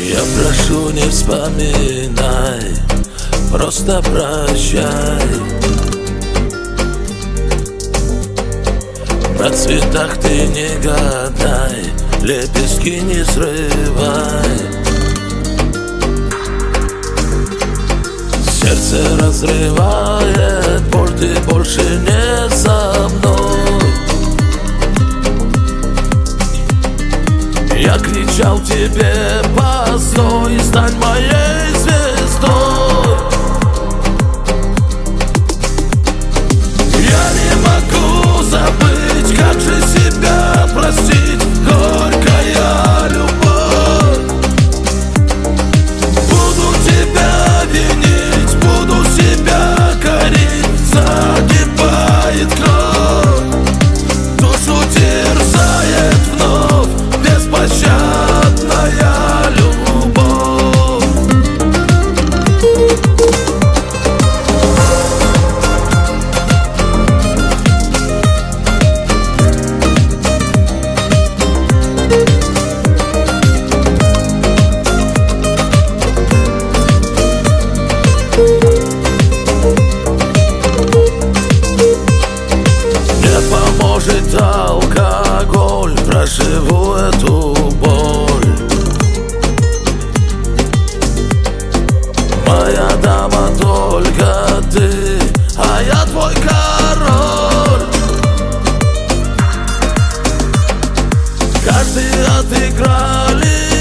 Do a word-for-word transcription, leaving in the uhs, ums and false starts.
Я прошу, не вспоминай, просто прощай. На цветах ты не гадай, лепестки не срывай. Сердце разрывает боль, ты больше не со мной. Я кричал тебе: постой, стань моей звездой. Я не могу забыть, как же себя простить, горькая любовь. Буду тебя винить, буду себя корить, загибает кровь, душу терзает вновь беспощадная любовь. Не поможет алкоголь, проживу эту боль. Моя дама только ты, а я твой король. Каждый отыграли